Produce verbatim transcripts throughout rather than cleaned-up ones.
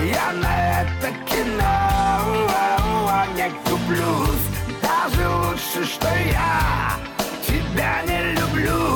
Я на это кино не куплюсь. Даже лучше, что я тебя не люблю.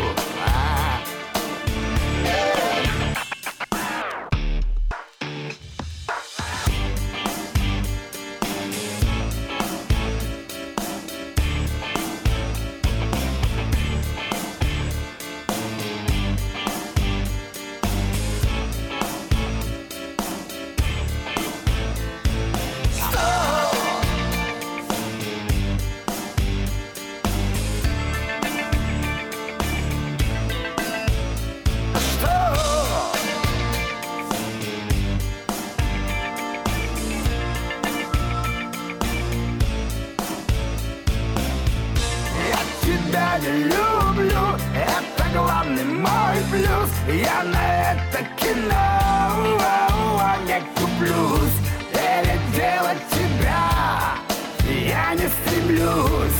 Я не люблю, это главный мой плюс. Я на это кино не куплюсь. Переделать тебя я не стремлюсь.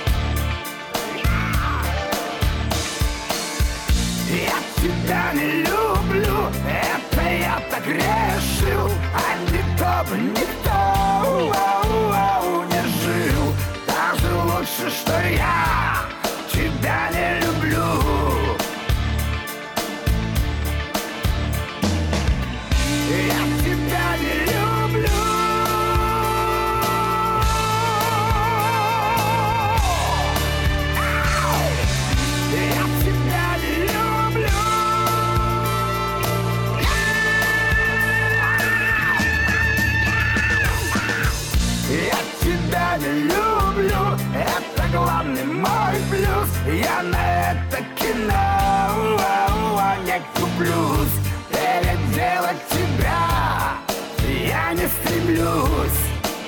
Я тебя не люблю, это я так решил. А никто бы никто не жил. Даже лучше, что я тебя не люблю. Я тебя не люблю. Я тебя не люблю. Я тебя не люблю, это главный мой плюс. Я на это кино не куплюсь. Переделать тебя я не стремлюсь.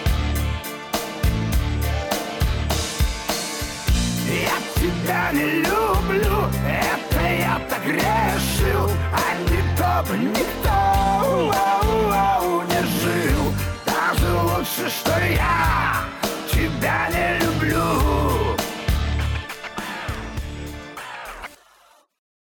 Я тебя не люблю, это я так решил. А никто бы никто не жил. Даже лучше, что я